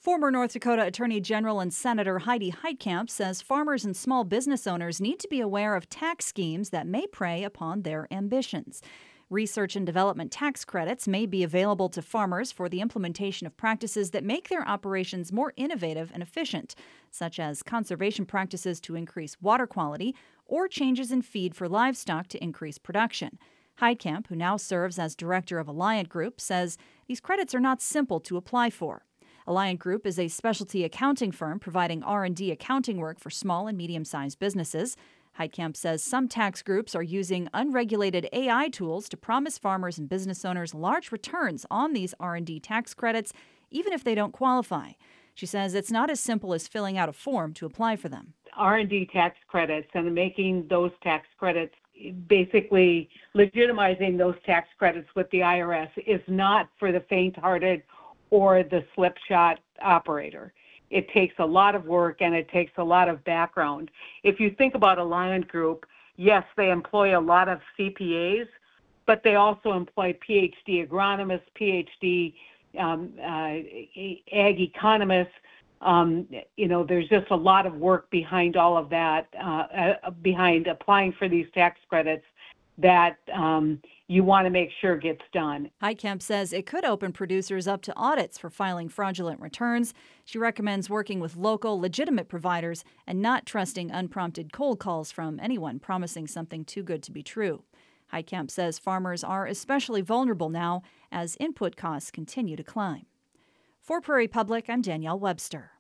Former North Dakota Attorney General and Senator Heidi Heitkamp says farmers and small business owners need to be aware of tax schemes that may prey upon their ambitions. Research and development tax credits may be available to farmers for the implementation of practices that make their operations more innovative and efficient, such as conservation practices to increase water quality or changes in feed for livestock to increase production. Heitkamp, who now serves as director of Alliant Group, says these credits are not simple to apply for. Alliant Group is a specialty accounting firm providing R&D accounting work for small and medium-sized businesses. Heitkamp says some tax groups are using unregulated AI tools to promise farmers and business owners large returns on these R&D tax credits, even if they don't qualify. She says it's not as simple as filling out a form to apply for them. R&D tax credits and making those tax credits, basically legitimizing those tax credits with the IRS, is not for the faint-hearted or the slipshod operator. It takes a lot of work and it takes a lot of background. If you think about Alliant Group, yes, they employ a lot of CPAs, but they also employ PhD agronomists, PhD ag economists. There's just a lot of work behind all of that, behind applying for these tax credits that you want to make sure gets done. Heitkamp says it could open producers up to audits for filing fraudulent returns. She recommends working with local, legitimate providers and not trusting unprompted cold calls from anyone promising something too good to be true. Heitkamp says farmers are especially vulnerable now as input costs continue to climb. For Prairie Public, I'm Danielle Webster.